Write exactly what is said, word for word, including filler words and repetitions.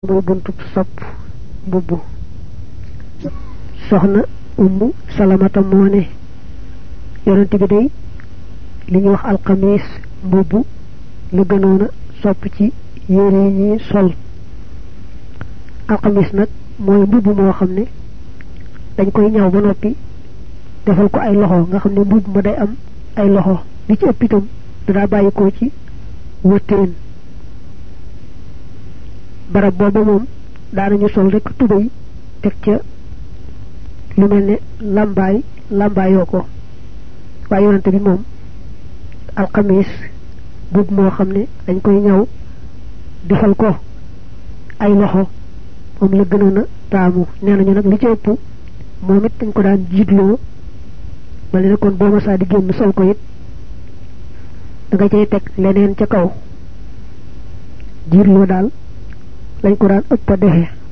moy buntu sopp mbubu soxna ummu salamata moone yonent bi day li ñu wax al qamis mbubu la gënoona sopp ci yére ñi sol al qamis nak moy mbubu mo xamne dañ koy ñaw ba nopi defal ko ay loxo nga xamne mbubu ma day am ay loxo li ci ëpp itam da bayiko ci wëteen barab bobu mom daanañu sol rek tubay tek ca lu melne lambay lambayoo ko waaye yonante bi moom alxamis bub moo xam ne dañ koy ñaw defal ko ay loxo moom la gënoon a taamu nee nañu nag li ci ëpp moom it dañ ko daan jiitloo ba li kon boo ma saa di génn sol ko it da nga cay teg leneen ca kaw jiitloo daal lañ ko daan ëpp a defee